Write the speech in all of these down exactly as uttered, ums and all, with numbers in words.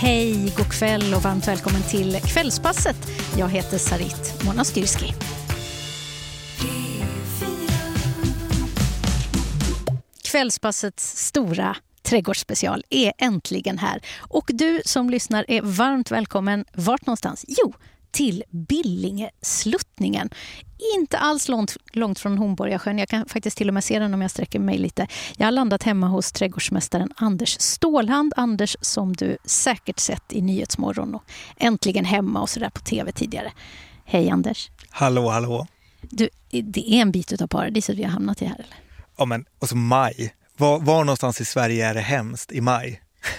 Hej, god kväll och varmt välkommen till Kvällspasset. Jag heter Sarit Monastyrski. Kvällspassets stora trädgårdsspecial är äntligen här. Och du som lyssnar är varmt välkommen vart någonstans? Jo, till Billingesluttningen. Inte alls långt, långt från Hornborgasjön. Jag kan faktiskt till och med se den om jag sträcker mig lite. Jag har landat hemma hos trädgårdsmästaren Anders Stålhand. Anders som du säkert sett i Nyhetsmorgon och äntligen hemma och sådär på tv tidigare. Hej Anders. Hallå, hallå. Du, det är en bit av paradiset vi har hamnat i här eller? Ja men, och så maj. Var, var någonstans i Sverige är det hemskt i maj?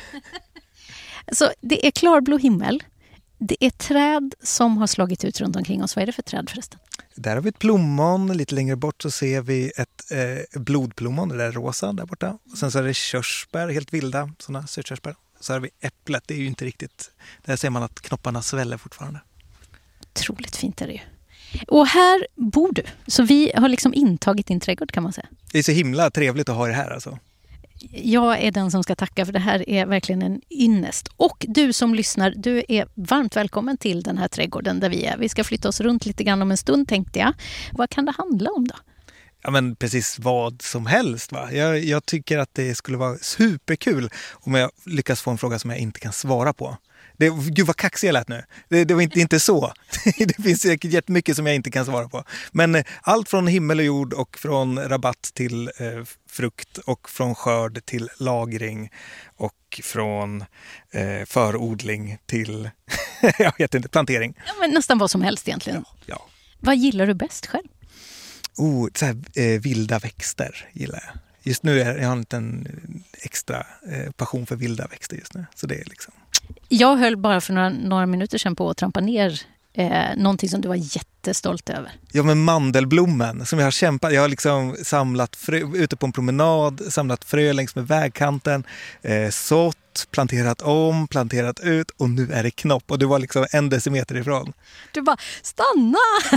Så det är klarblå himmel. Det är träd som har slagit ut runt omkring oss. Vad är det för träd förresten? Där har vi ett plommon. Lite längre bort så ser vi ett eh, blodplommon. Det där är rosa där borta. Och sen så är det körsbär, helt vilda sådana sötkörsbär. Så har vi äpplet. Det är ju inte riktigt... Där ser man att knopparna sväller fortfarande. Otroligt fint är det ju. Och här bor du. Så vi har liksom intagit din trädgård kan man säga. Det är så himla trevligt att ha det här alltså. Jag är den som ska tacka för det här är verkligen en ynnest. Och du som lyssnar, du är varmt välkommen till den här trädgården där vi är. Vi ska flytta oss runt lite grann om en stund tänkte jag. Vad kan det handla om då? Ja men precis vad som helst va. Jag, jag tycker att det skulle vara superkul om jag lyckas få en fråga som jag inte kan svara på. Det, gud vad kaxig jag lät nu. Det, det var inte, inte så. Det finns säkert jättemycket som jag inte kan svara på. Men eh, allt från himmel och jord och från rabatt till eh, frukt och från skörd till lagring och från eh, förodling till jag vet inte, plantering. Ja, men nästan vad som helst egentligen. Ja, ja. Vad gillar du bäst själv? Oh, så här, eh, vilda växter gillar jag. Just nu är jag har inte en extra eh, passion för vilda växter just nu. Så det är liksom... Jag höll bara för några, några minuter sedan på att trampa ner eh, någonting som du var jättestolt över. Ja men mandelblommen som jag har kämpat. Jag har liksom samlat frö, ute på en promenad, samlat frö längs med vägkanten, eh, sått, planterat om, planterat ut och nu är det knopp. Och du var liksom en decimeter ifrån. Du bara, stanna!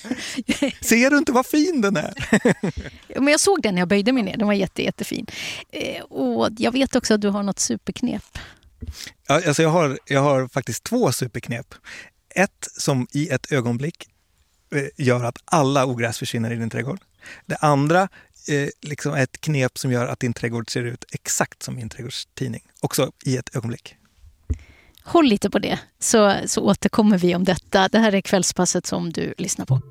Ser du inte vad fin den är? Men jag såg den när jag böjde mig ner, den var jätte, jättefin. Eh, och jag vet också att du har något superknep. Ja, alltså jag, har, jag har faktiskt två superknep. Ett som i ett ögonblick eh, gör att alla ogräs försvinner i din trädgård. Det andra eh, liksom är ett knep som gör att din trädgård ser ut exakt som min trädgårdstidning. Också i ett ögonblick. Håll lite på det så, så återkommer vi om detta. Det här är Kvällspasset som du lyssnar på.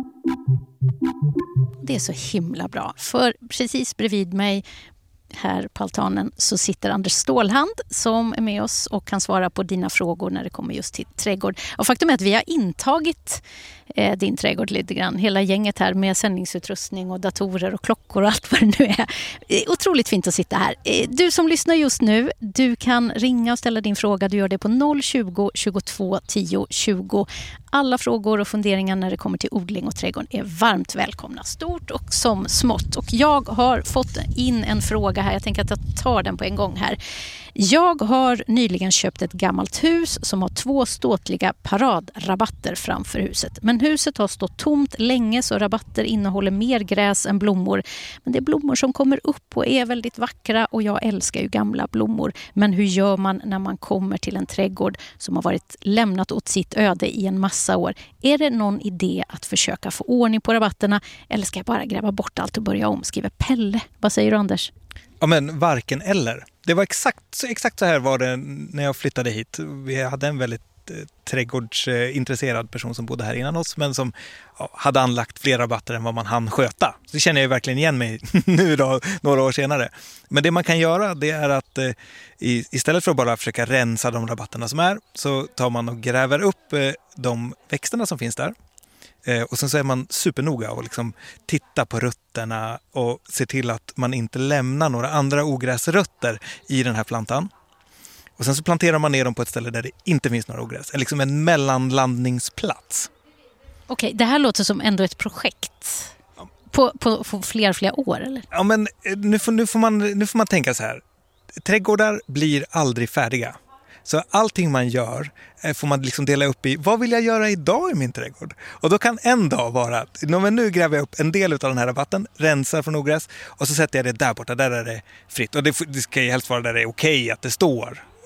Det är så himla bra. För precis bredvid mig här på altanen så sitter Anders Stålhand som är med oss och kan svara på dina frågor när det kommer just till trädgård. Och faktum är att vi har intagit eh, din trädgård lite grann. Hela gänget här med sändningsutrustning och datorer och klockor och allt vad det nu är. Eh, otroligt fint att sitta här. Eh, du som lyssnar just nu, du kan ringa och ställa din fråga. Du gör det på noll tjugo, tjugotvå, tio, tjugo. Alla frågor och funderingar när det kommer till odling och trädgård är varmt välkomna. Stort och som smått. Och jag har fått in en fråga här. Jag tänker att jag tar den på en gång här. Jag har nyligen köpt ett gammalt hus som har två ståtliga paradrabatter framför huset. Men huset har stått tomt länge så rabatter innehåller mer gräs än blommor. Men det är blommor som kommer upp och är väldigt vackra och jag älskar ju gamla blommor. Men hur gör man när man kommer till en trädgård som har varit lämnat åt sitt öde i en massa år? Är det någon idé att försöka få ordning på rabatterna eller ska jag bara gräva bort allt och börja om? Skriver Pelle. Vad säger du Anders? Ja men varken eller. Det var exakt, exakt så här var det när jag flyttade hit. Vi hade en väldigt eh, trädgårdsintresserad person som bodde här innan oss men som ja, hade anlagt fler rabatter än vad man hann sköta. Så det känner jag verkligen igen mig nu då, några år senare. Men det man kan göra det är att eh, i, istället för att bara försöka rensa de rabatterna som är så tar man och gräver upp eh, de växterna som finns där. Eh, och sen så är man supernoga och liksom titta på rötterna och se till att man inte lämnar några andra ogräsrötter i den här plantan. Och sen så planterar man ner dem på ett ställe där det inte finns några ogräs. Eller liksom en mellanlandningsplats. Okej, det här låter som ändå ett projekt. På, på, på flera, flera år, eller? Ja, men nu får, nu, får man, nu får man tänka så här. Trädgårdar blir aldrig färdiga. Så allting man gör får man liksom dela upp i, vad vill jag göra idag i min trädgård? Och då kan en dag vara att nu gräver jag upp en del av den här rabatten, rensar från ogräs och så sätter jag det där borta, där är det fritt. Och det, det ska ju helst vara där det är okej att det står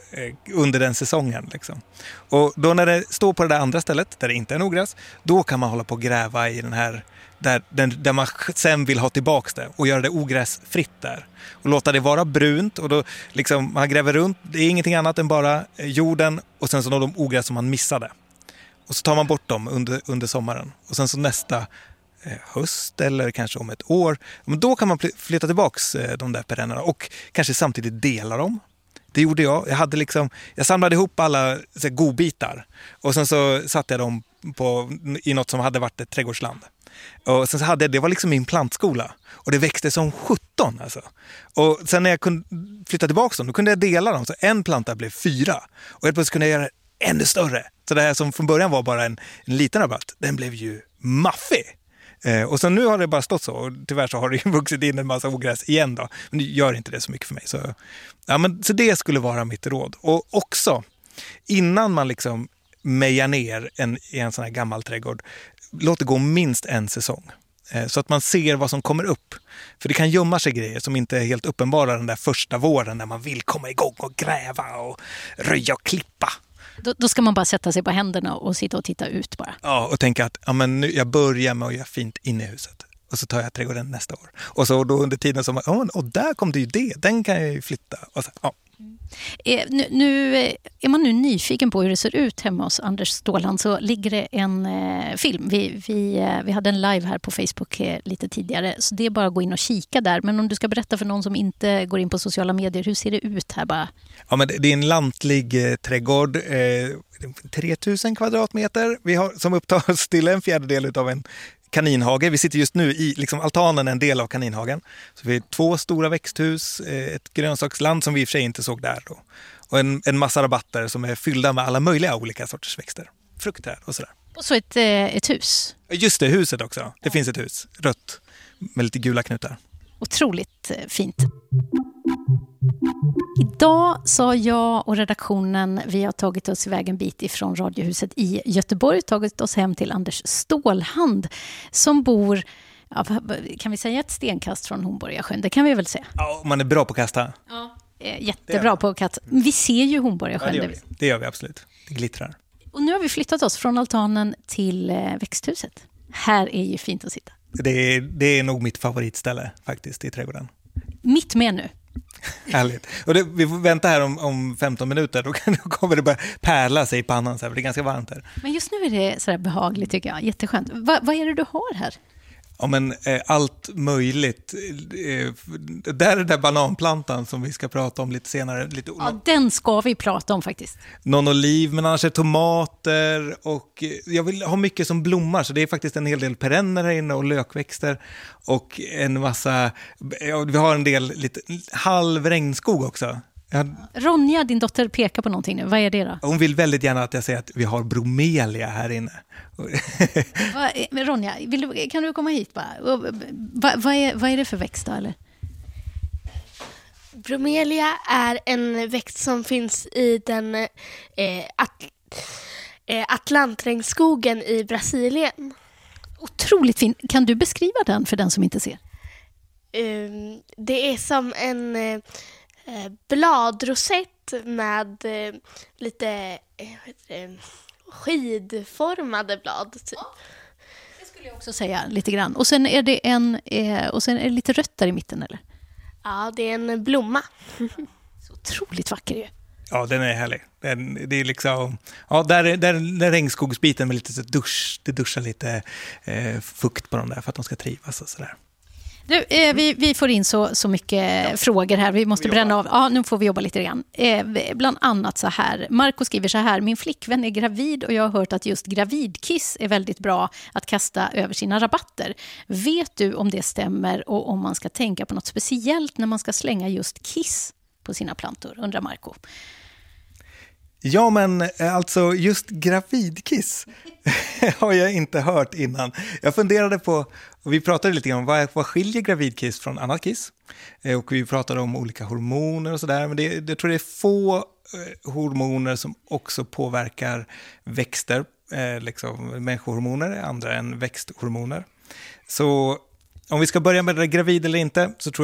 eh, under den säsongen. Liksom. Och då när det står på det där andra stället, där det inte är en ogräs, då kan man hålla på och gräva i den här, där, den, där man sen vill ha tillbaks det och göra det ogräsfritt där. Och låta det vara brunt och då liksom, man gräver runt, det är ingenting annat än bara jorden och sen så de ogräs som man missade. Och så tar man bort dem under, under sommaren. Och sen så nästa eh, höst eller kanske om ett år, men då kan man flytta tillbaks eh, de där perennerna och kanske samtidigt dela dem. Det gjorde jag. Jag, hade liksom, jag samlade ihop alla så här, godbitar och sen så satte jag dem på, i något som hade varit ett trädgårdsland. Och sen så hade jag, det var liksom min plantskola. Och det växte som sjutton alltså. Och sen när jag kunde flytta tillbaka dem, då kunde jag dela dem. Så en planta blev fyra. Och helt plötsligt kunde jag göra det ännu större. Så det här som från början var bara en, en liten rabatt, den blev ju maffig. Eh, och så nu har det bara stått så. Och tyvärr så har det ju vuxit in en massa ogräs igen då. Men det gör inte det så mycket för mig. Så, ja, men, så det skulle vara mitt råd. Och också, innan man liksom mejar ner en, i en sån här gammal trädgård, låt det gå minst en säsong. Eh, så att man ser vad som kommer upp. För det kan gömma sig grejer som inte är helt uppenbara den där första våren när man vill komma igång och gräva och röja och klippa. Då, då ska man bara sätta sig på händerna och sitta och titta ut bara. Ja, och tänka att ja, men nu, jag börjar med att göra fint inne i huset. Och så tar jag trädgården nästa år. Och så då under tiden som, oh, och där kom det ju det, den kan jag ju flytta. Och så, ja. Eh, nu, nu, är man nu nyfiken på hur det ser ut hemma hos Anders Stålhand så ligger det en eh, film. Vi, vi, eh, vi hade en live här på Facebook eh, lite tidigare så det är bara att gå in och kika där. Men om du ska berätta för någon som inte går in på sociala medier, hur ser det ut här bara? Ja, men det är en lantlig eh, trädgård, eh, tre tusen kvadratmeter. Vi har, som upptar till en fjärdedel av en kaninhage. Vi sitter just nu i liksom altanen, en del av kaninhagen. Så vi har två stora växthus, ett grönsaksland som vi i och för sig inte såg där då. Och en, en massa rabatter som är fyllda med alla möjliga olika sorters växter. Fruktträd och sådär. Och så ett, ett hus. Just det, huset också. Det ja. finns ett hus, rött, med lite gula knutar. Otroligt fint. Idag så har jag och redaktionen, vi har tagit oss iväg en bit ifrån Radiohuset i Göteborg, tagit oss hem till Anders Stålhand som bor, ja, kan vi säga ett stenkast från Hornborgasjön? Det kan vi väl säga. Ja, man är bra på att kasta. Ja, jättebra på att kasta. Vi ser ju Hornborgasjön. Ja, det, gör vi. det gör vi absolut. Det glittrar. Och nu har vi flyttat oss från altanen till växthuset. Här är ju fint att sitta. Det är, det är nog mitt favoritställe faktiskt i trädgården. Mitt med nu. Härligt. Och det, vi får vänta här om, om femton minuter. Då, kan, då kommer det bara pärla sig i pannan. Så här, för det är ganska varmt här. Men just nu är det så här behagligt tycker jag. Jätteskönt. Va, vad är det du har här? Ja, men eh, allt möjligt. Eh, där är den där bananplantan som vi ska prata om lite senare. Lite, ja, den ska vi prata om faktiskt. Någon oliv, men annars är tomater och jag vill ha mycket som blommar. Så det är faktiskt en hel del perenner här inne och lökväxter och en massa, ja, vi har en del lite halv regnskog också. Jag... Ronja, din dotter, pekar på någonting nu. Vad är det då? Hon vill väldigt gärna att jag säger att vi har bromelia här inne. Va, Ronja, vill du, kan du komma hit bara? Va, vad, är, vad är det för växt då, eller? Bromelia är en växt som finns i den eh, at, eh, Atlantregnskogen i Brasilien. Otroligt fin. Kan du beskriva den för den som inte ser? Um, det är som en eh, bladrosett med eh, lite eh, skidformade blad typ. Ja, det skulle jag också säga lite grann. Och sen är det en eh, och sen är det lite rött där i mitten, eller? Ja, det är en blomma. Så otroligt vacker ju. Ja, den är härlig. Den, det är liksom, ja, där är där, där regnskogsbiten med lite så dusch, det duschar lite eh, fukt på dem där för att de ska trivas och sådär. Du, eh, vi, vi får in så, så mycket ja. frågor här. Vi måste vi bränna av. Ja, nu får vi jobba lite grann. Eh, bland annat så här. Marco skriver så här. Min flickvän är gravid och jag har hört att just gravidkiss är väldigt bra att kasta över sina rabatter. Vet du om det stämmer och om man ska tänka på något speciellt när man ska slänga just kiss på sina plantor, undrar Marco. Ja, men alltså just gravidkiss har jag inte hört innan. Jag funderade på, och vi pratade lite grann om vad, vad skiljer gravidkiss från annat kiss. Och vi pratade om olika hormoner och sådär. Men det, jag tror det är få eh, hormoner som också påverkar växter. Eh, liksom människohormoner är andra än växthormoner. Så om vi ska börja med det gravid eller inte så tror jag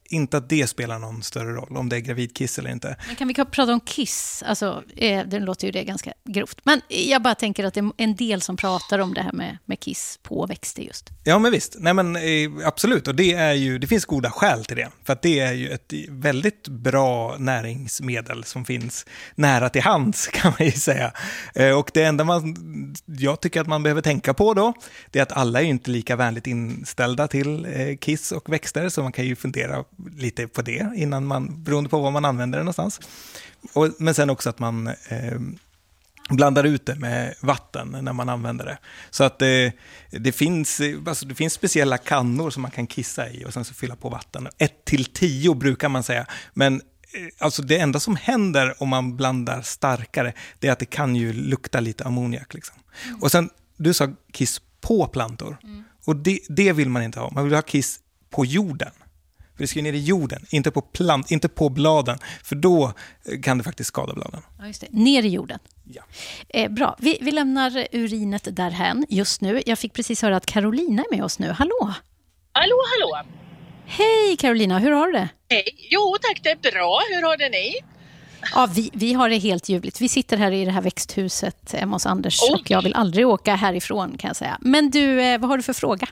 inte att det spelar någon större roll om det är gravidkiss eller inte. Men kan vi prata om kiss? Alltså, eh, det låter ju det ganska grovt. Men jag bara tänker att det är en del som pratar om det här med, med kiss på växter just. Ja, men visst. Nej, men eh, absolut. Och det är ju, det finns goda skäl till det. För att det är ju ett väldigt bra näringsmedel som finns nära till hands, kan man ju säga. Eh, och det enda man, jag tycker att man behöver tänka på då, det är att alla är ju inte lika vänligt inställda till eh, kiss och växter, så man kan ju fundera lite på det innan man, beroende på vad man använder det någonstans. Och, men sen också att man eh, blandar ut det med vatten när man använder det. Så att det, det, finns, alltså det finns speciella kannor som man kan kissa i och sen så fylla på vatten. Ett till tio brukar man säga. Men alltså det enda som händer om man blandar starkare, det är att det kan ju lukta lite ammoniak. Liksom. Mm. Och sen, du sa kiss på plantor. Mm. Och det, det vill man inte ha. Man vill ha kiss på jorden. För det ska ner i jorden, inte på plant, inte på bladen. För då kan det faktiskt skada bladen. Ja, just det. Ner i jorden. Ja. Eh, bra, vi, vi lämnar urinet därhän just nu. Jag fick precis höra att Carolina är med oss nu. Hallå! Hallå, hallå! Hej Carolina, hur har du det? Hej, jo tack, det är bra. Hur har det ni? Ja, vi, vi har det helt ljuvligt. Vi sitter här i det här växthuset hemma hos Anders oh. och jag vill aldrig åka härifrån, kan jag säga. Men du, eh, vad har du för fråga?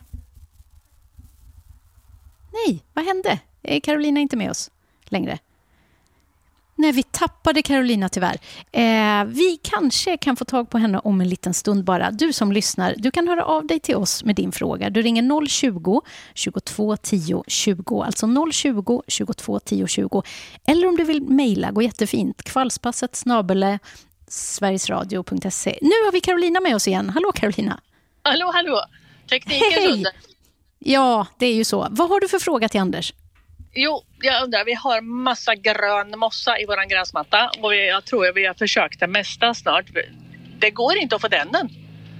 Nej, vad hände? Är Carolina inte med oss längre? Nej, vi tappade Carolina tyvärr. Eh, vi kanske kan få tag på henne om en liten stund bara. Du som lyssnar, du kan höra av dig till oss med din fråga. Du ringer noll tjugo, tjugotvå tio tjugo, alltså noll tjugo, tjugotvå tio tjugo. Eller om du vill mejla, gå jättefint. Kvalspasset snabel-a sverigesradio punkt se. Nu har vi Carolina med oss igen. Hallå Carolina. Hallå, hallå. Tekniken Hej. Ja, det är ju så. Vad har du för fråga till Anders? Jo, jag undrar, vi har massa grön mossa i våran gräsmatta och vi, jag tror att vi har försökt det mesta snart. Det går inte att få den än.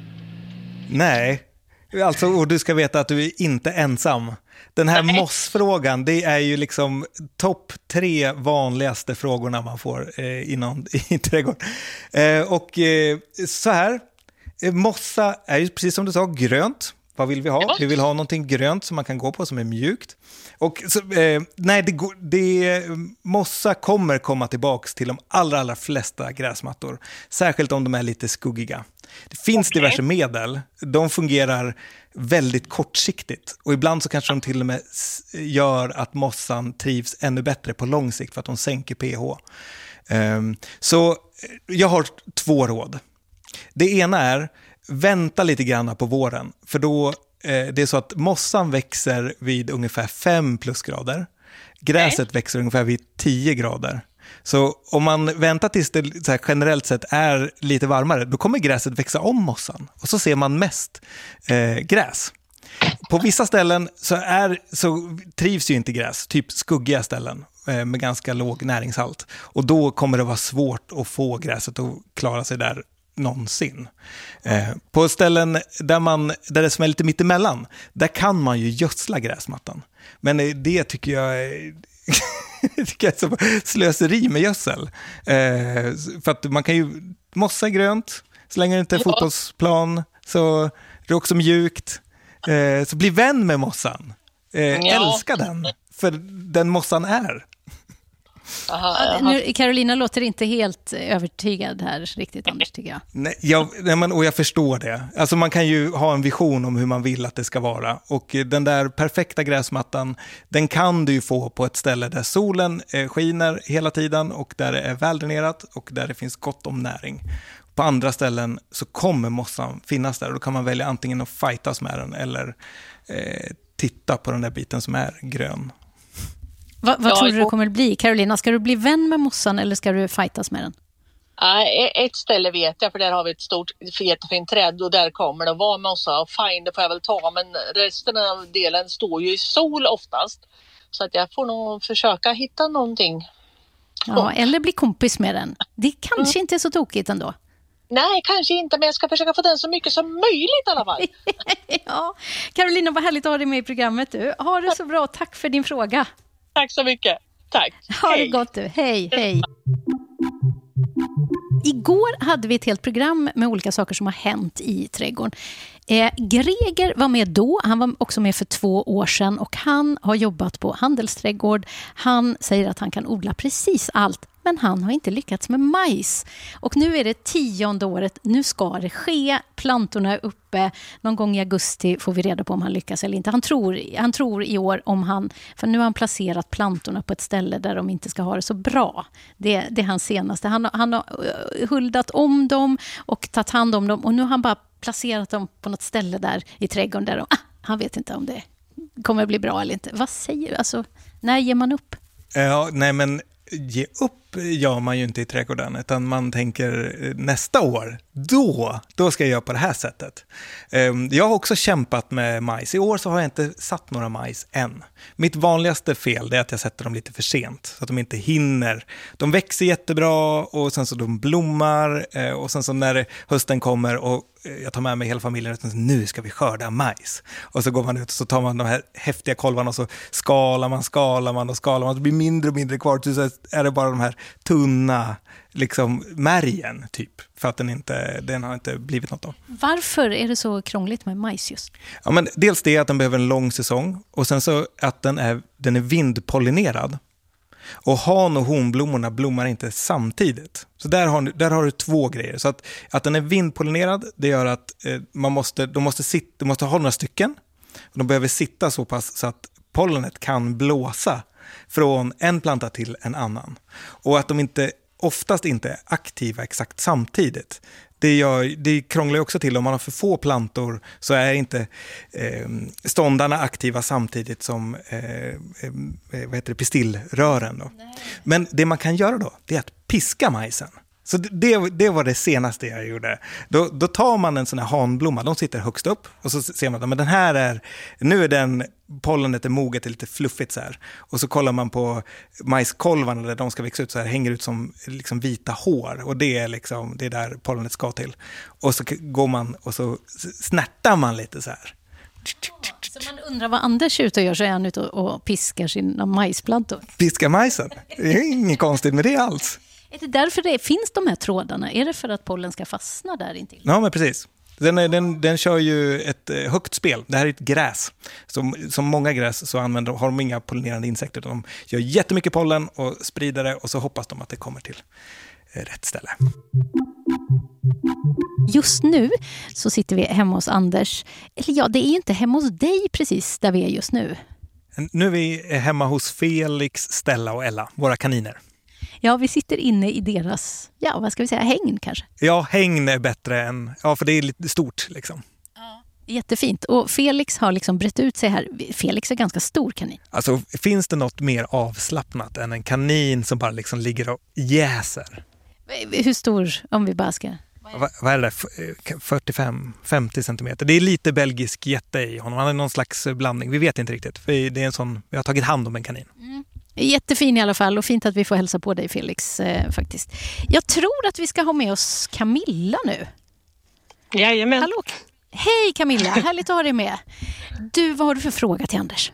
Nej, alltså, och du ska veta att du är inte ensam. Den här Nej. mossfrågan, det är ju liksom topp tre vanligaste frågorna man får eh, inom i trädgård. Eh, och eh, så här, eh, mossa är ju precis som du sa grönt. Vad vill vi ha? Ja. Vi vill ha någonting grönt som man kan gå på som är mjukt. Och så, eh, nej, det, det, mossa kommer komma tillbaks till de allra, allra flesta gräsmattor. Särskilt om de är lite skuggiga. Det finns okay. diverse medel. De fungerar väldigt kortsiktigt. Och ibland så kanske de till och med gör att mossan trivs ännu bättre på lång sikt för att de sänker pH. Um, så jag har två råd. Det ena är vänta lite grann på våren. För då eh, det är så att mossan växer vid ungefär fem plusgrader. Gräset Nej. växer ungefär vid tio grader. Så om man väntar tills det så här, generellt sett är lite varmare, då kommer gräset växa om mossan. Och så ser man mest eh, gräs. På vissa ställen så, är, så trivs ju inte gräs, typ skuggiga ställen eh, med ganska låg näringshalt. Och då kommer det vara svårt att få gräset att klara sig där någonsin. Eh, på ställen där, man, där det smäller lite mittemellan, där kan man ju gödsla gräsmattan. Men det tycker jag är, tycker jag är så slöseri med gödsel. Eh, för att man kan ju mossa grönt, så länge det inte är fotbollsplan, så är det också mjukt. Eh, så bli vän med mossan. Eh, ja. Älska den, för den mossan är. Aha, aha. Nu, Carolina låter inte helt övertygad här riktigt, Anders, tycker jag. Nej, jag, nej, men, och jag förstår det. Alltså man kan ju ha en vision om hur man vill att det ska vara. Och den där perfekta gräsmattan, den kan du ju få på ett ställe där solen eh, skiner hela tiden och där det är väldränerat och där det finns gott om näring. På andra ställen så kommer mossan finnas där och då kan man välja antingen att fightas med den eller eh, titta på den där biten som är grön. Va, vad ja, tror du det kommer att bli? Carolina, ska du bli vän med mossan eller ska du fightas med den? Nej, ett ställe vet jag, för där har vi ett stort jättefint träd och där kommer det att vara mossa och fine, det får jag väl ta, men resten av delen står ju i sol oftast. Så att jag får nog försöka hitta någonting. Ja, eller bli kompis med den. Det kanske mm. inte är så tokigt ändå. Nej, kanske inte, men jag ska försöka få den så mycket som möjligt i alla fall. Ja, Carolina, vad härligt att ha dig med i programmet. Du. Ha det så bra, tack för din fråga. Tack så mycket. Tack. Ha det gott du. Hej, hej. Igår hade vi ett helt program med olika saker som har hänt i trädgården. Eh, Greger var med då, han var också med för två år sedan och han har jobbat på handelsträdgård. Han säger att han kan odla precis allt, men han har inte lyckats med majs. Och nu är det tionde året, nu ska det ske. Plantorna är uppe, någon gång i augusti får vi reda på om han lyckas eller inte. Han tror, han tror i år om han, för nu har han placerat plantorna på ett ställe där de inte ska ha det så bra. Det, det är hans senaste. Han, han har huldat om dem och tagit hand om dem och nu har han bara placerat dem på något ställe där i trädgården där de, ah, han vet inte om det kommer att bli bra eller inte. Vad säger du? Alltså, när ger man upp? Ja, nej men ge upp gör man ju inte i trädgården utan man tänker nästa år, då, då ska jag göra på det här sättet. Jag har också kämpat med majs. I år så har jag inte satt några majs än. Mitt vanligaste fel är att jag sätter dem lite för sent så att de inte hinner. De växer jättebra och sen så de blommar och sen så när hösten kommer och jag tar med mig hela familjen och nu ska vi skörda majs. Och så går man ut och så tar man de här häftiga kolvarna och så skalar man, skalar man och skalar man. Det blir mindre och mindre kvar. Så är det bara de här tunna liksom märgen typ. För att den, inte, den har inte blivit något av. Varför är det så krångligt med majs just? Ja, men dels det att den behöver en lång säsong. Och sen så att den är, den är vindpollinerad. Och han- och honblommorna blommar inte samtidigt. Så där har, där har du två grejer. Så att, att den är vindpollinerad, det gör att eh, man måste, de måste, sitta, de måste ha några stycken. Och de behöver sitta så pass så att pollenet kan blåsa från en planta till en annan. Och att de inte, oftast inte är aktiva exakt samtidigt. Det, gör, det krånglar också till. Om man har för få plantor så är inte eh, ståndarna aktiva samtidigt som eh, eh, vad heter det, pistillrören. Då. Men det man kan göra då, det är att piska majsen. Så det, det var det senaste jag gjorde. Då, då tar man en sån här hanblomma, de sitter högst upp och så ser man att den här är, nu är den, pollenet är moget, är lite fluffigt så här. Och så kollar man på majskolvarna där de ska växa ut så här, hänger ut som liksom vita hår. Och det är liksom, det är där pollenet ska till. Och så går man och så snärtar man lite så här. Så man undrar vad Anders är ute och gör, så är han ute och piskar sina majsplantor. Piskar majsen? Det är inget konstigt med det alls. Är det därför det finns de här trådarna? Är det för att pollen ska fastna där intill? Ja, men precis. Den, den, den kör ju ett högt spel. Det här är ett gräs. Som, som många gräs så använder, har de inga pollinerande insekter. De gör jättemycket pollen och sprider det och så hoppas de att det kommer till rätt ställe. Just nu så sitter vi hemma hos Anders. Eller ja, det är ju inte hemma hos dig precis där vi är just nu. Nu är vi hemma hos Felix, Stella och Ella, våra kaniner. Ja, vi sitter inne i deras, ja vad ska vi säga, hägn kanske? Ja, hägn är bättre än, ja för det är lite stort liksom. Ja. Jättefint. Och Felix har liksom brett ut sig här. Felix är ganska stor kanin. Alltså, finns det något mer avslappnat än en kanin som bara liksom ligger och jäser? Hur stor, om vi bara ska... Vad, vad är det? fyrtiofem femtio centimeter. Det är lite belgisk jätte i honom. Han är någon slags blandning. Vi vet inte riktigt. För det är en sån, vi har tagit hand om en kanin. Mm. Jättefin i alla fall och fint att vi får hälsa på dig Felix eh, faktiskt. Jag tror att vi ska ha med oss Camilla nu. Jajamän. Hallå. Hej Camilla, härligt att ha dig med. Du, vad har du för fråga till Anders?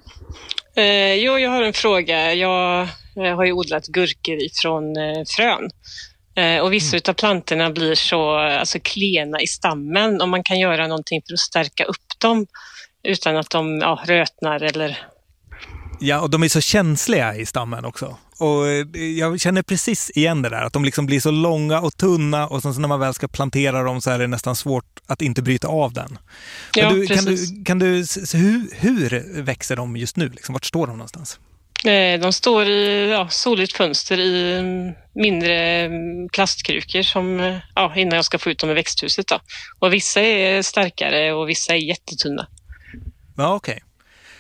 Eh, jo, jag har en fråga. Jag, jag har ju odlat gurkor ifrån eh, frön. Eh, och vissa mm. av plantorna blir så alltså, klena i stammen. Om man kan göra någonting för att stärka upp dem utan att de ja, rötnar eller... Ja, och de är så känsliga i stammen också. Och jag känner precis igen det där. Att de liksom blir så långa och tunna och sen så när man väl ska plantera dem så är det nästan svårt att inte bryta av den. Ja, du, kan precis. du, kan du, hur, hur växer de just nu? Liksom, vart står de någonstans? De står i ja, soligt fönster i mindre plastkrukor som, ja, innan jag ska få ut dem i växthuset. Då. Och vissa är starkare och vissa är jättetunna. Ja, okej. Okay.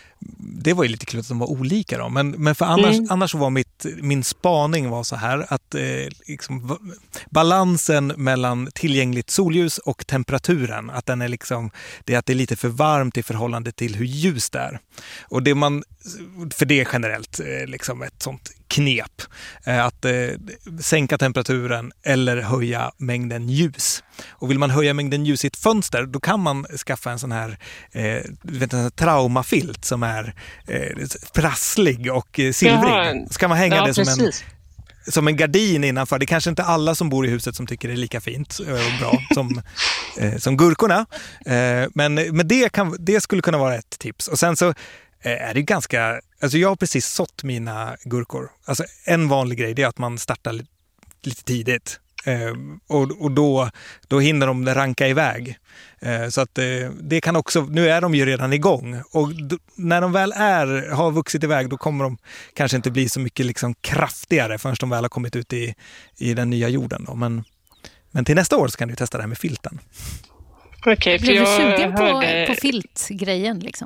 Det var ju lite kul att de var olika då. Men, men för annars, mm. annars var mitt, min spaning var så här att eh, liksom, balansen mellan tillgängligt solljus och temperaturen, att den är liksom, det är att det är lite för varmt i förhållande till hur ljus det är. Och det man, för det är generellt eh, liksom ett sånt knep eh, att eh, sänka temperaturen eller höja mängden ljus. Och vill man höja mängden ljus i ett fönster, då kan man skaffa en sån här, eh, vet, en traumafilt som är eh, prasslig och eh, silvrig. Jaha. Ska man hänga ja, det som precis. som en gardin innanför. Det är kanske inte alla som bor i huset som tycker det är lika fint och bra som, eh, som gurkorna. Eh, men men det, kan, det skulle kunna vara ett tips. Och sen så eh, är det ganska... Alltså jag har precis sått mina gurkor. Alltså en vanlig grej det är att man startar lite, lite tidigt. Eh, och och då, då hinner de ranka iväg. Eh, så att eh, det kan också, nu är de ju redan igång. Och då, när de väl är, har vuxit iväg då kommer de kanske inte bli så mycket liksom kraftigare förrän de väl har kommit ut i, i den nya jorden. Då. Men, men till nästa år så kan du testa det här med filten. Okej, okay, för Blev jag du sugen på, hörde... på filtgrejen liksom?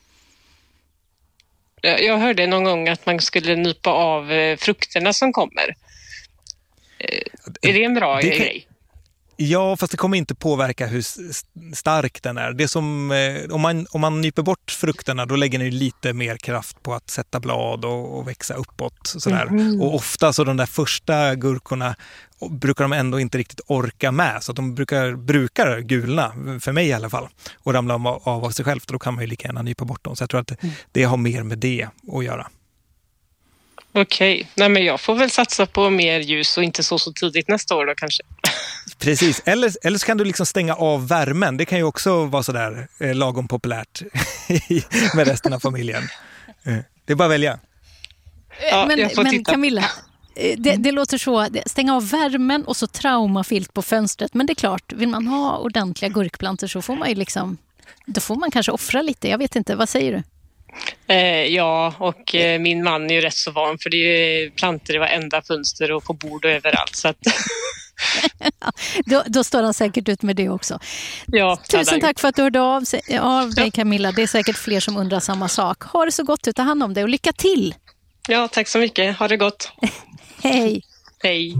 Jag hörde någon gång att man skulle nypa av frukterna som kommer. Är det en bra det kan... grej? Ja, fast det kommer inte påverka hur stark den är. Det som, om, man, om man nyper bort frukterna då lägger ni lite mer kraft på att sätta blad och, och växa uppåt. Sådär. Mm. Och ofta så de där första gurkorna brukar de ändå inte riktigt orka med. Så att de brukar, brukar gulna, för mig i alla fall, och ramla av, av sig själv. Då kan man ju lika gärna nypa bort dem. Så jag tror att det, det har mer med det att göra. Okej, nej men jag får väl satsa på mer ljus och inte så så tidigt nästa år då kanske. Precis, eller, eller så kan du liksom stänga av värmen. Det kan ju också vara sådär eh, lagom populärt med resten av familjen. Eh, det är bara att välja. Ja, men jag får men titta. Camilla, det, det låter så, stänga av värmen och så traumafilt på fönstret. Men det är klart, vill man ha ordentliga gurkplantor så får man ju liksom, då får man kanske offra lite. Jag vet inte, vad säger du? Eh, ja, och eh, min man är ju rätt så van för det är ju plantor i varenda fönster och på bord och överallt. Så att... då, då står han säkert ut med det också. Ja, Tusen tack för att du hörde av, av dig Camilla. Det är säkert fler som undrar samma sak. Ha det så gott, ta hand om dig och lycka till! Ja, tack så mycket. Ha det gott. Hej! Hej!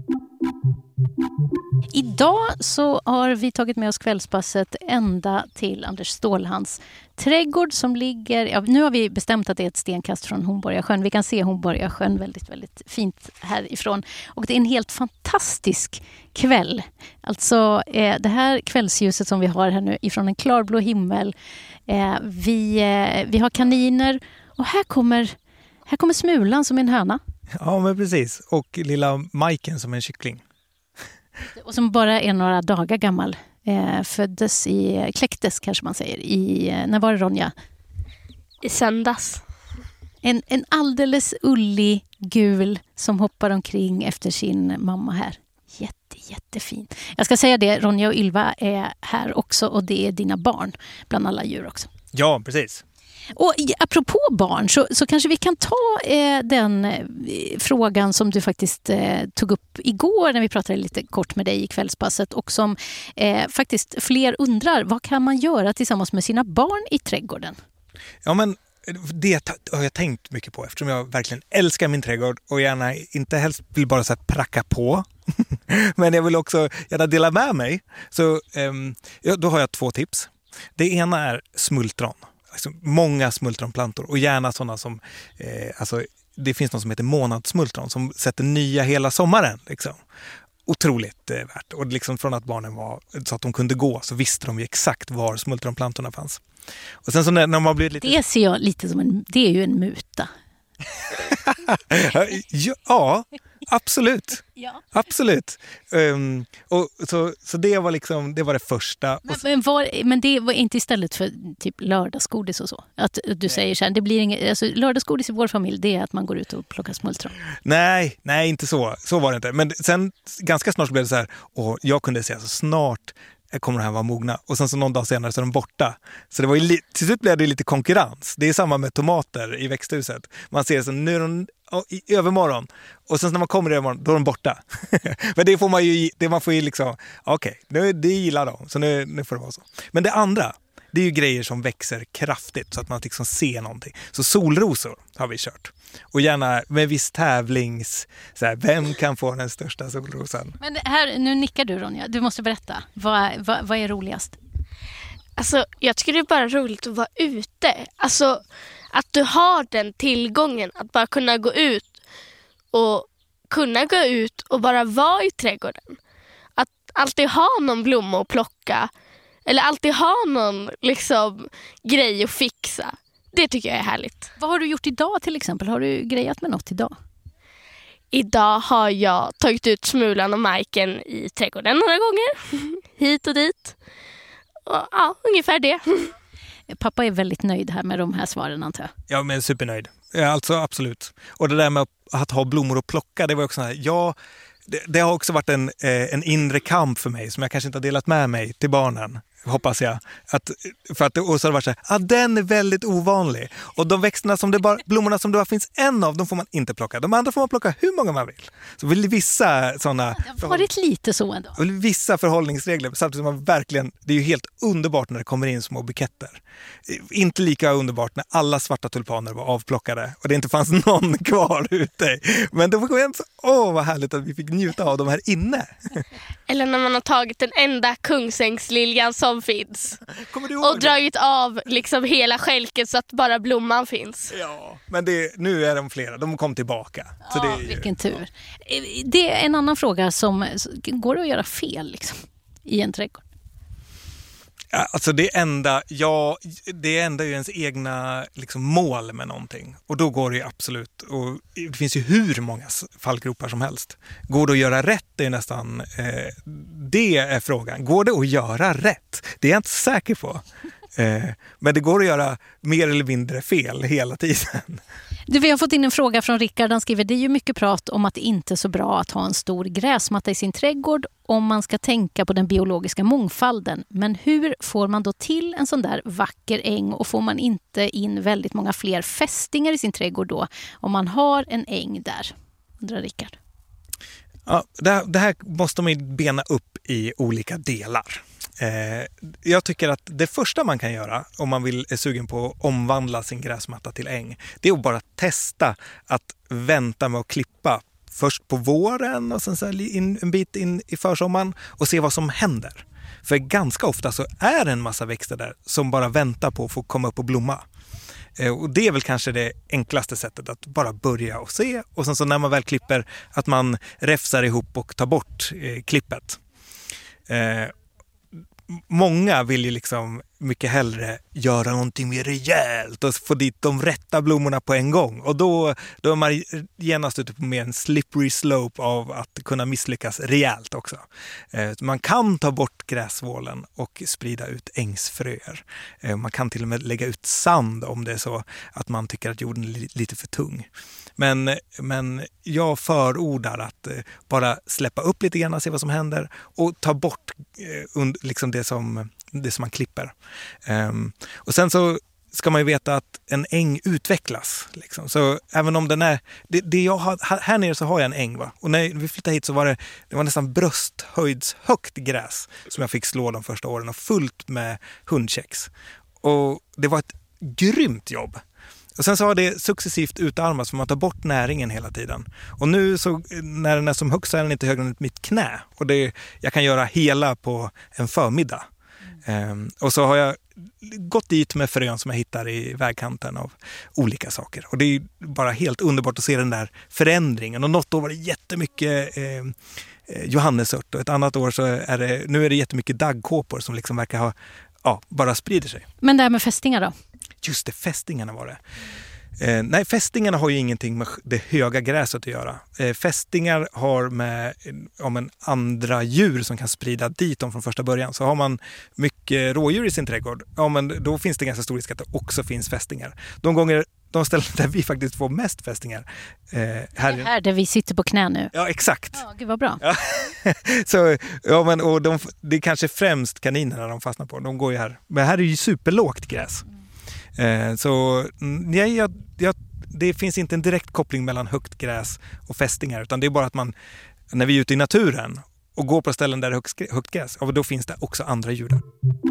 Idag så har vi tagit med oss kvällspasset ända till Anders Stålhands trädgård som ligger, ja, nu har vi bestämt att det är ett stenkast från Hornborgasjön. Vi kan se Hornborgasjön väldigt, väldigt fint härifrån. Och det är en helt fantastisk kväll. Alltså eh, det här kvällsljuset som vi har här nu ifrån en klarblå himmel. Eh, vi, eh, vi har kaniner och här kommer, här kommer Smulan som en höna. Ja, men precis. Och lilla Majken som en kyckling. Och som bara är några dagar gammal. Eh, föddes i, kläcktes kanske man säger. I, när var det Ronja? I söndags. En, en alldeles ullig gul som hoppar omkring efter sin mamma här. Jätte, jättefin. Jag ska säga det, Ronja och Ylva är här också och det är dina barn bland alla djur också. Ja, precis. Och apropå barn så, så kanske vi kan ta eh, den eh, frågan som du faktiskt eh, tog upp igår när vi pratade lite kort med dig i kvällspasset och som eh, faktiskt fler undrar, vad kan man göra tillsammans med sina barn i trädgården? Ja, men det har jag tänkt mycket på eftersom jag verkligen älskar min trädgård och gärna inte helst vill bara så här pracka på. Men jag vill också gärna dela med mig. Så eh, då har jag två tips. Det ena är smultron. Alltså många smultronplantor och gärna sådana som, eh, alltså det finns något som heter månadssmultron som sätter nya hela sommaren liksom. Otroligt eh, värt. Och liksom från att barnen var så att de kunde gå så visste de ju exakt var smultronplantorna fanns. Och sen så när, när de har blivit lite... Det ser jag lite som en, det är ju en muta. Ja, absolut. Ja. Absolut. Um, och så, så det var liksom det var det första. Men, men, var, men det var inte istället för typ lördagsgodis och så? Att du nej. säger så här, det blir inget, alltså, lördagsgodis i vår familj, det är att man går ut och plockar smultron. Nej, nej inte så. Så var det inte. Men sen ganska snart blev det så här, och jag kunde säga så snart kommer de här vara mogna. Och sen så någon dag senare så är de borta. Så det var ju li- till slut blev det lite konkurrens. Det är samma med tomater i växthuset. Man ser så nu är de i övermorgon. Och sen när man kommer i övermorgon, då är de borta. Men det får man ju, det man får ju liksom, okej, okay, det gillar de. Så nu, nu får det vara så. Men det andra, det är ju grejer som växer kraftigt så att man liksom ser någonting. Så solrosor har vi kört. Och gärna med viss tävlings, så här, vem kan få den största solrosan? Men här, nu nickar du Ronja, du måste berätta. Vad, vad, vad är roligast? Alltså, jag tycker det är bara roligt att vara ute. Alltså, att du har den tillgången att bara kunna gå ut och kunna gå ut och bara vara i trädgården. Att alltid ha någon blomma att plocka eller alltid ha någon liksom grej att fixa. Det tycker jag är härligt. Vad har du gjort idag till exempel? Har du grejat med något idag? idag har jag tagit ut Smulan och Majken i trädgården några gånger. Hit och dit. Och, ja, ungefär det. Pappa är väldigt nöjd här med de här svaren, antar jag. Ja, men supernöjd. Ja, alltså absolut. Och det där med att ha blommor och plocka, det var också så här, ja, det, det har också varit en, eh, en inre kamp för mig som jag kanske inte har delat med mig till barnen. Hoppas jag. Att, för att det, och så har det varit så här, ah, den är väldigt ovanlig. Och de växterna som det bara, blommorna som det bara finns en av, de får man inte plocka. De andra får man plocka hur många man vill. Så vill vissa sådana... Det har varit lite så ändå. Vissa förhållningsregler, samtidigt som man verkligen, det är ju helt underbart när det kommer in små buketter. Inte lika underbart när alla svarta tulpaner var avplockade och det inte fanns någon kvar ute. Men det var ändå så, åh vad härligt att vi fick njuta av de här inne. Eller när man har tagit den enda kungsängsliljan som finns. Kommer du ihåg och det? dragit av liksom hela skälket så att bara blomman finns. Ja, men det, nu är de flera. De kom tillbaka. Så Ja, det är ju, vilken tur. Det är en annan fråga som går att göra fel liksom, i en trädgård. ja, alltså det enda, ja, det enda är ju ens egna liksom, mål med någonting. Och då går det ju absolut. Och det finns ju hur många fallgropar som helst. Går det att göra rätt? Det är nästan, eh, det är frågan. Går det att göra rätt? Det är jag inte säker på. Eh, men det går att göra mer eller mindre fel hela tiden. Du, vi har fått in en fråga från Rickard. Han skriver, det är ju mycket prat om att det inte är så bra att ha en stor gräsmatta i sin trädgård om man ska tänka på den biologiska mångfalden. Men hur får man då till en sån där vacker äng och får man inte in väldigt många fler fästingar i sin trädgård då om man har en äng där? Undrar Rickard. Ja, det, här, det här måste man ju bena upp i olika delar. Eh, jag tycker att det första man kan göra om man vill är sugen på att omvandla sin gräsmatta till äng, det är att bara testa att vänta med att klippa först på våren och sen så in, en bit in i försommaren och se vad som händer. För ganska ofta så är det en massa växter där som bara väntar på att få komma upp och blomma. Eh, och det är väl kanske det enklaste sättet att bara börja och se och sen så när man väl klipper att man räfsar ihop och tar bort eh, klippet. Eh, Många vill ju liksom mycket hellre göra någonting mer rejält och få dit de rätta blommorna på en gång. Och då, då är man genast ute på mer en slippery slope av att kunna misslyckas rejält också. Eh, man kan ta bort gräsvålen och sprida ut ängsfröer. Eh, man kan till och med lägga ut sand om det är så att man tycker att jorden är lite för tung. Men, men jag förordar att eh, bara släppa upp lite grann och se vad som händer och ta bort eh, und, liksom det, som, det som man klipper. Um, och sen så ska man ju veta att en äng utvecklas. Liksom. Så även om den är... Det, det jag har, här nere så har jag en äng. Va? Och när vi flyttade hit så var det, det var nästan brösthöjdshögt gräs som jag fick slå de första åren och fullt med hundkex. Och det var ett grymt jobb. Och sen så har det successivt utarmats för man tar bort näringen hela tiden. Och nu så när den är som högst så är den inte högre än mitt knä. Och det, jag kan göra hela på en förmiddag. Mm. Um, och så har jag gått dit med frön som jag hittar i vägkanten av olika saker. Och det är bara helt underbart att se den där förändringen. Och något år var det jättemycket eh, johannesört och ett annat år så är det, nu är det jättemycket daggkåpor som liksom verkar ha, ja, bara sprider sig. Men det här med fästingar då? Just det, fästingarna var det. Eh, nej, fästingarna har ju ingenting med det höga gräset att göra. Eh, fästingar har med om en andra djur som kan sprida dit dem från första början. Så har man mycket rådjur i sin trädgård, ja, men då finns det ganska stor risk att det också finns fästingar. De gånger, de ställen där vi faktiskt får mest fästingar. Eh, här, det här där vi sitter på knä nu. Ja, exakt. Ja, gud vad bra. Ja. Så, ja, men, och de, det är kanske främst kaninerna de fastnar på. De går ju här. Men här är ju superlågt gräs. Eh, så ja, jag, jag, det finns inte en direkt koppling mellan högt gräs och fästingar, utan det är bara att man, när vi är ute i naturen och går på ställen där det är högt, högt gräs, ja, då finns det också andra djur där.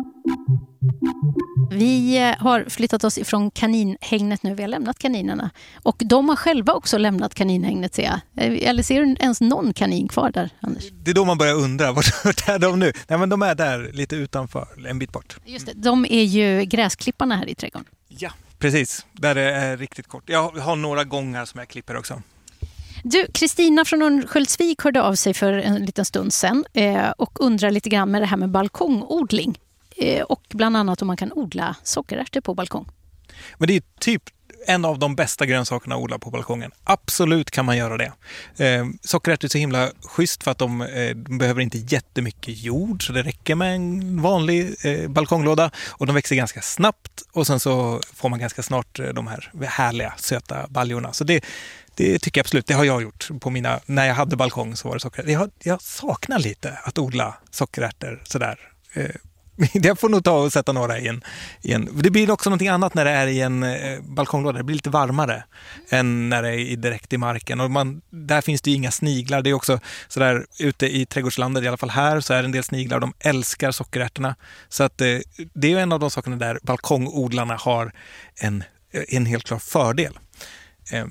Vi har flyttat oss ifrån kaninhägnet nu, vi har lämnat kaninerna. Och de har själva också lämnat kaninhägnet, ser jag. Eller ser du ens någon kanin kvar där, Anders? Det är då man börjar undra, vart är de nu? Nej, men de är där lite utanför, en bit bort. Just det, de är ju gräsklipparna här i trädgården. Ja, precis. Där det är riktigt kort. Jag har några gångar som jag klipper också. Du, Kristina från Örnsköldsvik hörde av sig för en liten stund sedan eh, och undrar lite grann med det här med balkongodling. Eh, och bland annat om man kan odla sockerärtor på balkong. Men det är typ en av de bästa grönsakerna att odla på balkongen. Absolut kan man göra det. Eh, sockerärtor är så himla schysst för att de, eh, de behöver inte jättemycket jord, så det räcker med en vanlig eh, balkonglåda, och de växer ganska snabbt, och sen så får man ganska snart eh, de här härliga söta baljorna. Så det, det tycker jag absolut, det har jag gjort på mina, när jag hade balkong så var det sockerärtor. Jag, jag saknar lite att odla sockerärtor sådär. Eh, Jag får nog ta och sätta några i en, i en... Det blir också någonting annat när det är i en eh, balkonglåda. Det blir lite varmare än när det är i, direkt i marken. Och man, där finns det ju inga sniglar. Det är också sådär ute i trädgårdslandet, i alla fall här, så är det en del sniglar. De älskar sockerärtorna. Så att eh, det är ju en av de sakerna där balkongodlarna har en, en helt klar fördel. Eh,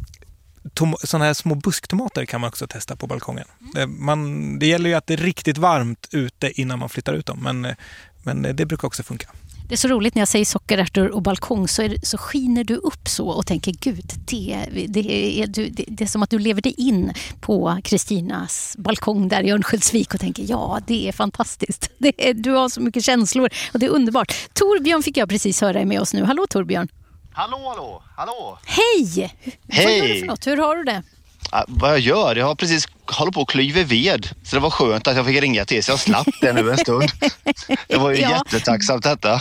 Tom- sådana här små busktomater kan man också testa på balkongen. Man, det gäller ju att det är riktigt varmt ute innan man flyttar ut dem, men, men det brukar också funka. Det är så roligt när jag säger sockerärtor och balkong, så, är det, så skiner du upp så och tänker, gud, det, det, är, det, det är som att du lever dig in på Kristinas balkong där i Örnsköldsvik och tänker, ja, det är fantastiskt. Det är, du har så mycket känslor och det är underbart. Torbjörn fick jag precis höra med oss nu. Hallå Torbjörn. Hallå, hallå, hallå. Hej! Hej! Vad gör du för något? Hur har du det? Ja, vad jag gör? Jag har precis hållit på att klyva ved. Så det var skönt att jag fick ringa till så jag slapp det nu en stund. Det var ju ja. jättetacksamt detta.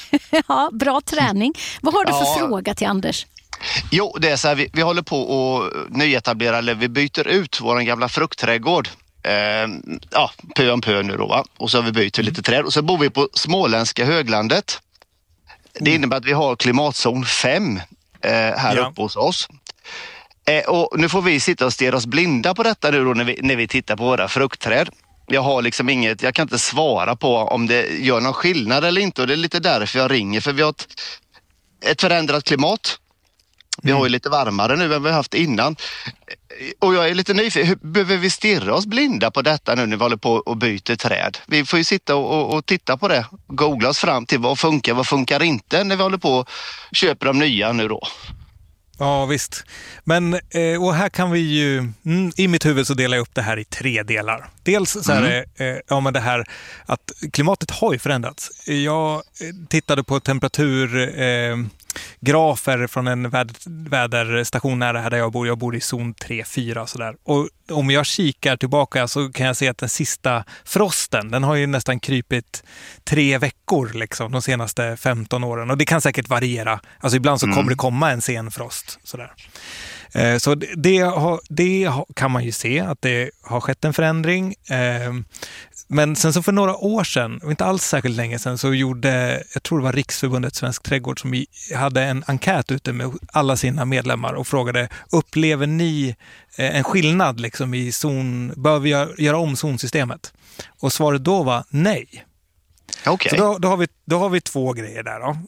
Ja, bra träning. Vad har du för ja. fråga till Anders? Jo, det är så här, vi, vi håller på att nyetablera, eller vi byter ut vår gamla fruktträdgård. Eh, ja, pö om pö nu då, va? Och så har vi bytt lite träd. Och så bor vi på småländska höglandet. Det innebär att vi har klimatzon fem eh, här ja. uppe hos oss. Eh, och nu får vi sitta och stirra oss blinda på detta nu då när vi, när vi tittar på våra fruktträd. Jag har liksom inget, jag kan inte svara på om det gör någon skillnad eller inte, och det är lite därför jag ringer, för vi har ett, ett förändrat klimat. Vi har ju lite varmare nu än vi har haft innan. Och jag är lite nyfiken, hur behöver vi stirra oss blinda på detta nu när vi håller på och byter träd? Vi får ju sitta och, och, och titta på det, googla oss fram till vad funkar, vad funkar inte när vi håller på och köper de nya nu då. Ja, visst. Men, och här kan vi ju, i mitt huvud så delar jag upp det här i tre delar. Dels så är det, mm. ja, men det här att klimatet har ju förändrats. Jag tittade på temperatur... Eh, grafer från en väd- väderstation nära här där jag bor. Jag bor i zon tre fyra och sådär. Och om jag kikar tillbaka så kan jag se att den sista frosten, den har ju nästan krypit tre veckor liksom de senaste femton åren. Och det kan säkert variera. Alltså ibland så mm. kommer det komma en sen frost. Sådär. Eh, så det, det, har, det kan man ju se att det har skett en förändring. Eh, Men sen så för några år sedan, och inte alls särskilt länge sedan, så gjorde, jag tror det var Riksförbundet Svensk Trädgård som hade en enkät ute med alla sina medlemmar och frågade, upplever ni en skillnad liksom i zon, bör vi göra, göra om zonsystemet? Och svaret då var nej. Okay. Så då, då, har vi, då har vi två grejer där då.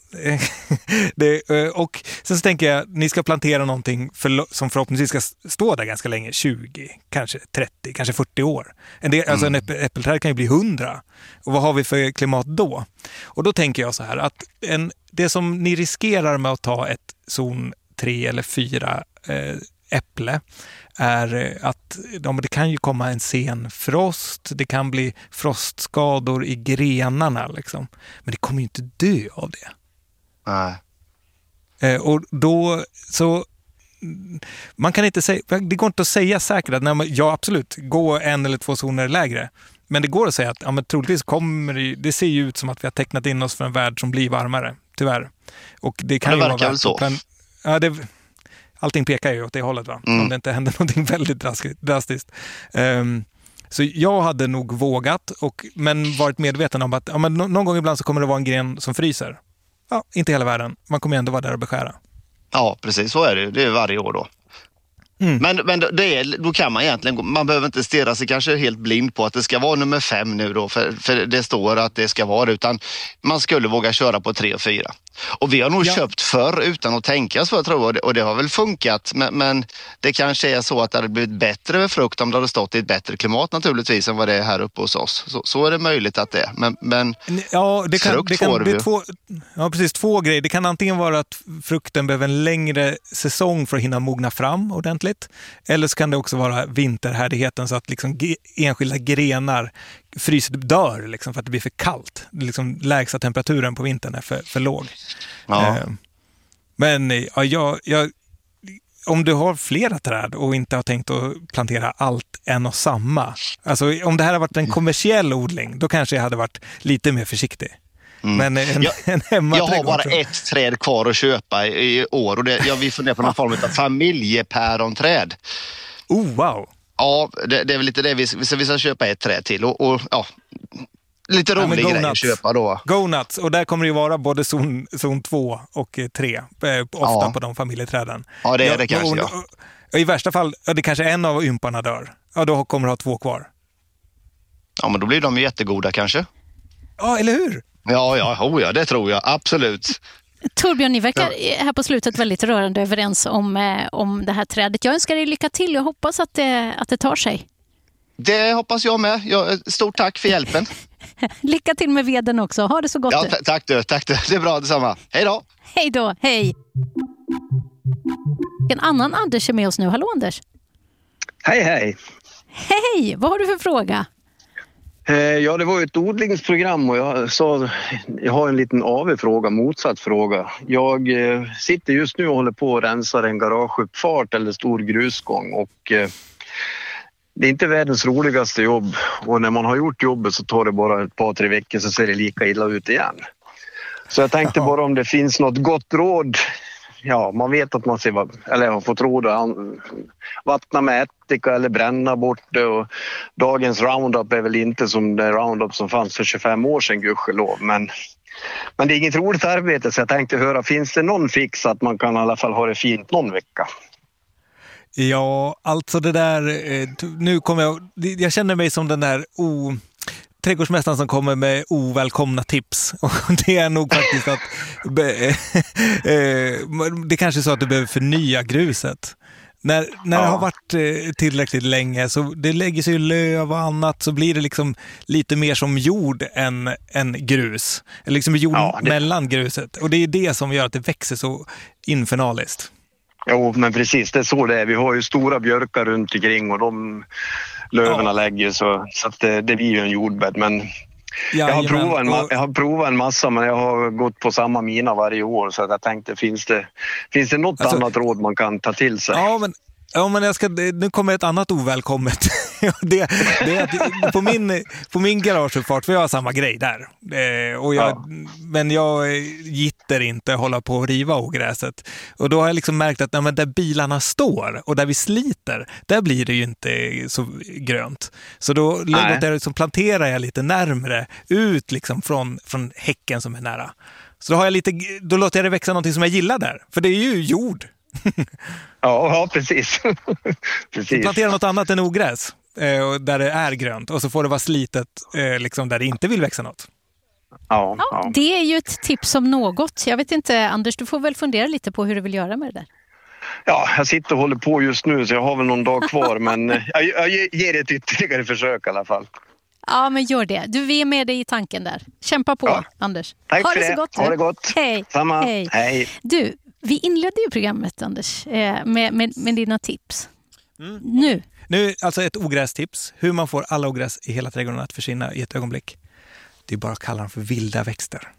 det, och sen så tänker jag, ni ska plantera någonting för, som förhoppningsvis ska stå där ganska länge, tjugo, kanske trettio, kanske fyrtio år. En del, mm. Alltså en äppelträd kan ju bli hundra. Och vad har vi för klimat då? Och då tänker jag så här, att en, det som ni riskerar med att ta ett zon tre eller fyra eh, äpple är att ja, det kan ju komma en sen frost, det kan bli frostskador i grenarna liksom. Men det kommer ju inte dö av det. Nej. Eh, och då så man kan inte säga, det går inte att säga säkert att nej, ja absolut, gå en eller två zoner lägre. Men det går att säga att ja, men troligtvis kommer det, det ser ju ut som att vi har tecknat in oss för en värld som blir varmare, tyvärr. Och det kan det ju vara värt så. Plan- ja, det allting pekar ju åt det hållet, va? Mm. Om det inte händer någonting väldigt drastiskt. Um, så jag hade nog vågat, och, men varit medveten om att ja, men någon gång ibland så kommer det vara en gren som fryser. Ja, inte hela världen. Man kommer ändå vara där och beskära. Ja, precis. Så är det. Det är varje år då. Mm. Men, men det är, då kan man egentligen, man behöver inte stirra sig kanske helt blind på att det ska vara nummer fem nu då, för, för det står att det ska vara det, utan man skulle våga köra på tre och fyra. Och vi har nog ja. köpt förr utan att tänka så, tror jag, och det har väl funkat, men, men det kanske är så att det hade blivit bättre med frukt om det hade stått i ett bättre klimat naturligtvis än vad det är här uppe hos oss. Så, så är det möjligt att det är, men, men ja, det kan, frukt det kan, får det vi. Två, ja, precis, två grejer. Det kan antingen vara att frukten behöver en längre säsong för att hinna mogna fram ordentligt, eller så kan det också vara vinterhärdigheten så att liksom ge, enskilda grenar fryser, dör liksom för att det blir för kallt. Liksom lägsta temperaturen på vintern är för, för låg. Ja. Eh, Men ja, jag, jag, om du har flera träd och inte har tänkt att plantera allt en och samma. Alltså om det här har varit en kommersiell odling, då kanske jag hade varit lite mer försiktig. Mm. Men en, jag, en hemmaträdgård... Jag har bara ett träd kvar att köpa i, i år och det, jag vill fundera på någon form av familjepäronträd. Oh, wow! Ja, det, det är väl lite det. Vi, vi ska köpa ett träd till och, och ja... Lite rolig ja, grej att köpa då. Go nuts. Och där kommer det ju vara både zon, zon två och tre. Eh, ofta ja. På de familjeträden. Ja, det är ja, det kanske, och, ja. Och, och i värsta fall, ja, det kanske en av ymparna dör. Ja, då kommer du ha två kvar. Ja, men då blir de ju jättegoda kanske. Ja, eller hur? Ja, ja, oh, ja det tror jag. Absolut. Torbjörn, ni verkar här på slutet väldigt rörande överens om, eh, om det här trädet. Jag önskar er lycka till. Jag hoppas att det, att det tar sig. Det hoppas jag med. Jag, stort tack för hjälpen. Lycka till med veden också. Ha det så gott. Ja, t- tack du. Tack du. Det är bra detsamma. Hej då. Hej då. Hej. En annan Anders är med oss nu. Hallå Anders. Hej, hej. Hej. Vad har du för fråga? Eh, ja, det var ett odlingsprogram och jag sa, jag har en liten A V-fråga, motsatt fråga. Jag eh, sitter just nu och håller på att rensa en garageuppfart eller stor grusgång och eh, det är inte världens roligaste jobb och när man har gjort jobbet så tar det bara ett par, tre veckor så ser det lika illa ut igen. Så jag tänkte bara om det finns något gott råd. Ja, man vet att man ser, eller har fått råd att vattna med ättika eller bränna bort det och dagens Roundup är väl inte som det Roundup som fanns för tjugofem år sedan, gudskelov. Men, men det är inget roligt arbete så jag tänkte höra, finns det någon fix att man kan i alla fall ha det fint någon vecka? Ja, alltså det där, nu kommer jag, jag känner mig som den där o, trädgårdsmästaren som kommer med ovälkomna tips. Och det är nog faktiskt att det kanske är så att du behöver förnya gruset. När, när ja. det har varit tillräckligt länge så det lägger sig i löv och annat så blir det liksom lite mer som jord än, än grus. Eller liksom jord ja, det... mellan gruset. Och det är det som gör att det växer så infernaliskt. Jo, men precis, det är så det är. Vi har ju stora björkar runt omkring och de löven ja. lägger så, så att det, det blir ju en jordbädd. Men ja, jag, har provat en, och... jag har provat en massa men jag har gått på samma mina varje år så att jag tänkte, finns det, finns det något alltså, annat råd man kan ta till sig? Ja, men, ja, men jag ska, nu kommer ett annat ovälkommet. det, det är att på min, på min garageuppfart, för jag har samma grej där. Eh, och jag, ja. Men jag gitter inte hålla på att riva ogräset. Och då har jag liksom märkt att nej, men där bilarna står och där vi sliter, där blir det ju inte så grönt. Så då jag liksom, planterar jag lite närmre ut liksom från, från häcken som är nära. Så då, har jag lite, då låter jag det växa någonting som jag gillar där. För det är ju jord. ja, ja, precis. precis. Plantera något annat än ogräs eh, där det är grönt och så får det vara slitet eh, liksom där det inte vill växa något. Ja, ja, ja. Det är ju ett tips om något. Jag vet inte, Anders, du får väl fundera lite på hur du vill göra med det där. Ja, jag sitter och håller på just nu så jag har väl någon dag kvar men jag, jag ger det ett ytterligare försök i alla fall. Ja, men gör det. Du, vi är med dig i tanken där. Kämpa på, ja. Anders. Tack ha för det. det. Så gott. Ha det gott. Hej. Samma. Hej. Hej. Du, vi inledde ju programmet, Anders, med, med, med dina tips. Mm. Nu. Nu, alltså ett ogrästips. Hur man får alla ogräs i hela trädgården att försvinna i ett ögonblick. Det är bara att kalla dem för vilda växter.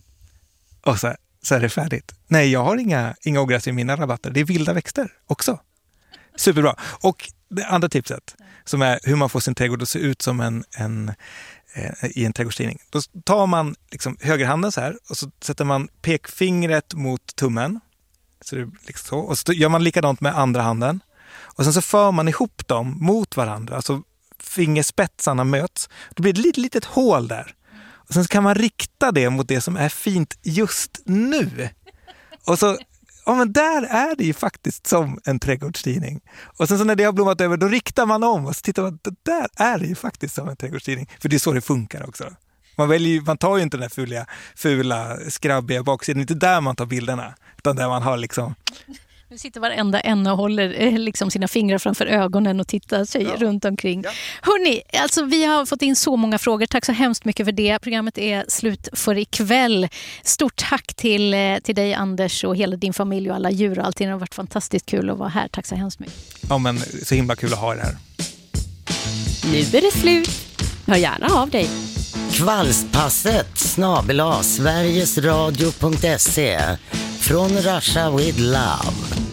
Och så, så är det färdigt. Nej, jag har inga, inga ogräs i mina rabatter. Det är vilda växter också. Superbra. Och det andra tipset, som är hur man får sin trädgård att se ut som en, en eh, i en trädgårdstidning. Då tar man liksom högerhanden så här och så sätter man pekfingret mot tummen. Så det liksom så. Och så gör man likadant med andra handen. Och sen så för man ihop dem mot varandra. Alltså fingerspetsarna möts. Då blir det ett litet, litet hål där. Och sen så kan man rikta det mot det som är fint just nu. Och så, ja men där är det ju faktiskt som en trädgårdstidning. Och sen så när det har blommat över, då riktar man om och så tittar man, där är det ju faktiskt som en trädgårdstidning. För det är så det funkar också. Man, väljer, man tar ju inte den där fula, fula skrabbiga baksidan. Det är inte där man tar bilderna. Utan där man har liksom... Nu sitter varenda en och håller liksom sina fingrar framför ögonen och tittar sig ja. runt omkring. Ja. Hörrni, alltså vi har fått in så många frågor. Tack så hemskt mycket för det. Programmet är slut för ikväll. Stort tack till, till dig, Anders, och hela din familj och alla djur och allting. Det har varit fantastiskt kul att vara här. Tack så hemskt mycket. Ja, men så himla kul att ha det här. Nu är det slut. Hör gärna av dig. Kvalspasset snabel-a sverigesradio punkt se. Från Russia with Love.